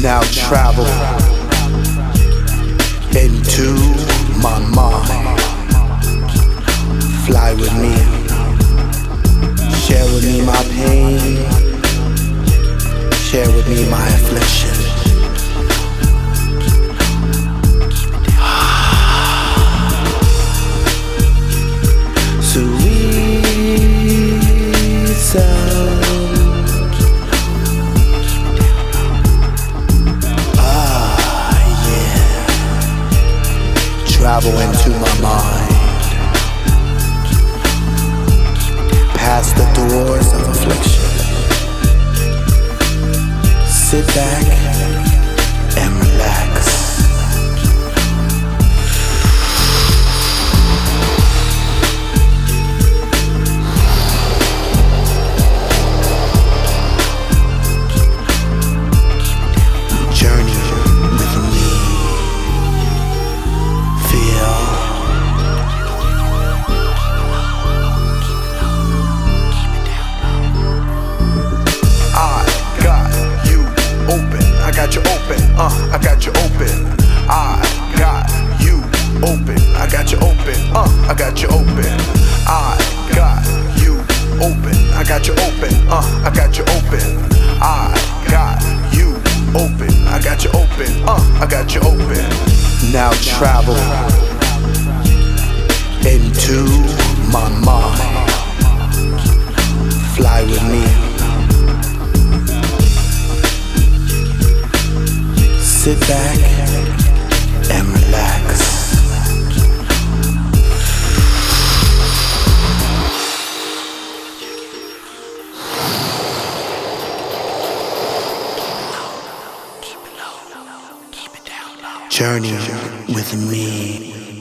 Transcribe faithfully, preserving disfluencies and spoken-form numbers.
Now travel into my mind. Fly with me, share with me my pain, share with me my affliction. Sweet sound. Travel into my mind, past the doors of affliction. Sit back and relax. Journey with me. I got you open, uh, I got you open. I got you open. I got you open, uh, I got you open. I got you open. I got you open, uh, I got you open. I got you open. I got you open, uh, I got you open. Now travel into my mind. Fly with me. Sit back and relax. Journey with me.